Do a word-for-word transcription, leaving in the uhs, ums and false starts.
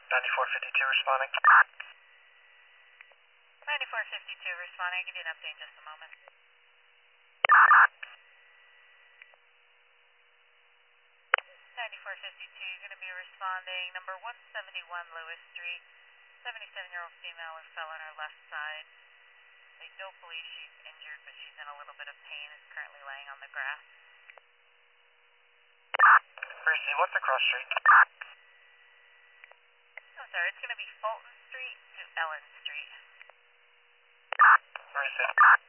ninety-four fifty-two responding. ninety-four fifty-two responding. I'll give you an update in just a moment. ninety-four fifty-two, you're going to be responding. Number one seventy-one Lewis Street. seventy-seven-year-old female with fell on her left side. They don't believe she's injured, but she's in a little bit of pain. Is currently laying on the grass. Gracie, what's the cross street? I'm sorry, it's going to be Fulton Street to Ellen Street. Gracie.